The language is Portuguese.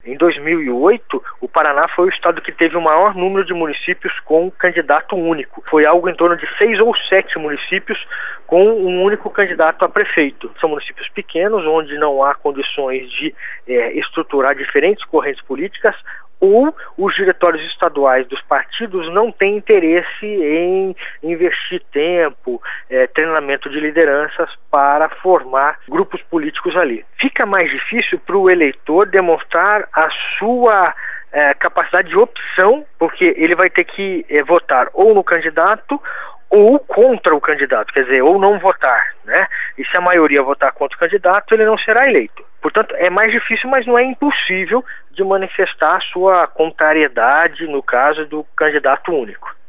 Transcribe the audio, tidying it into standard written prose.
Em 2008, o Paraná foi o estado que teve o maior número de municípios com candidato único. Foi algo em torno de 6 ou 7 municípios com um único candidato a prefeito. São municípios pequenos, onde não há condições de estruturar diferentes correntes políticas, ou os diretórios estaduais dos partidos não têm interesse em investir tempo, treinamento de lideranças para formar grupos políticos ali. Fica mais difícil para o eleitor demonstrar a sua capacidade de opção, porque ele vai ter que votar ou no candidato ou contra o candidato, quer dizer, ou não votar, né? E se a maioria votar contra o candidato, ele não será eleito. Portanto, é mais difícil, mas não é impossível de manifestar a sua contrariedade no caso do candidato único.